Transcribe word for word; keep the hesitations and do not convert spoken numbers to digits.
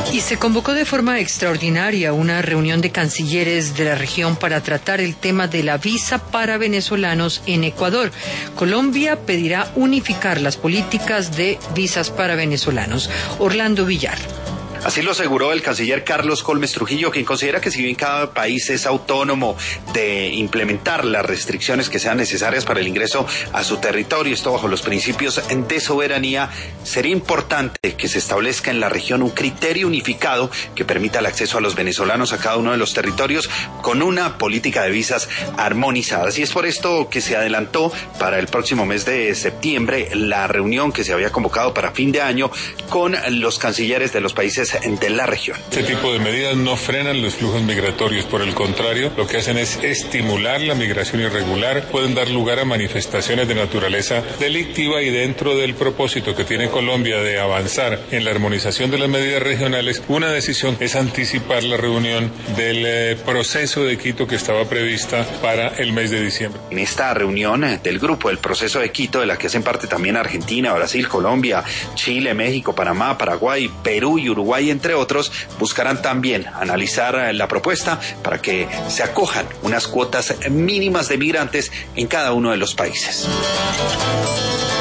Y se convocó de forma extraordinaria una reunión de cancilleres de la región para tratar el tema de la visa para venezolanos en Ecuador. Colombia pedirá unificar las políticas de visas para venezolanos. Orlando Villar. Así lo aseguró el canciller Carlos Holmes Trujillo, quien considera que si bien cada país es autónomo de implementar las restricciones que sean necesarias para el ingreso a su territorio, esto bajo los principios de soberanía, sería importante que se establezca en la región un criterio unificado que permita el acceso a los venezolanos a cada uno de los territorios con una política de visas armonizadas. Y es por esto que se adelantó para el próximo mes de septiembre la reunión que se había convocado para fin de año con los cancilleres de los países de la región. Este tipo de medidas no frenan los flujos migratorios, por el contrario, lo que hacen es estimular la migración irregular, pueden dar lugar a manifestaciones de naturaleza delictiva y dentro del propósito que tiene Colombia de avanzar en la armonización de las medidas regionales, una decisión es anticipar la reunión del eh, proceso de Quito que estaba prevista para el mes de diciembre. En esta reunión eh, del grupo del proceso de Quito, de la que hacen parte también Argentina, Brasil, Colombia, Chile, México, Panamá, Paraguay, Perú y Uruguay, y entre otros, buscarán también analizar la propuesta para que se acojan unas cuotas mínimas de migrantes en cada uno de los países.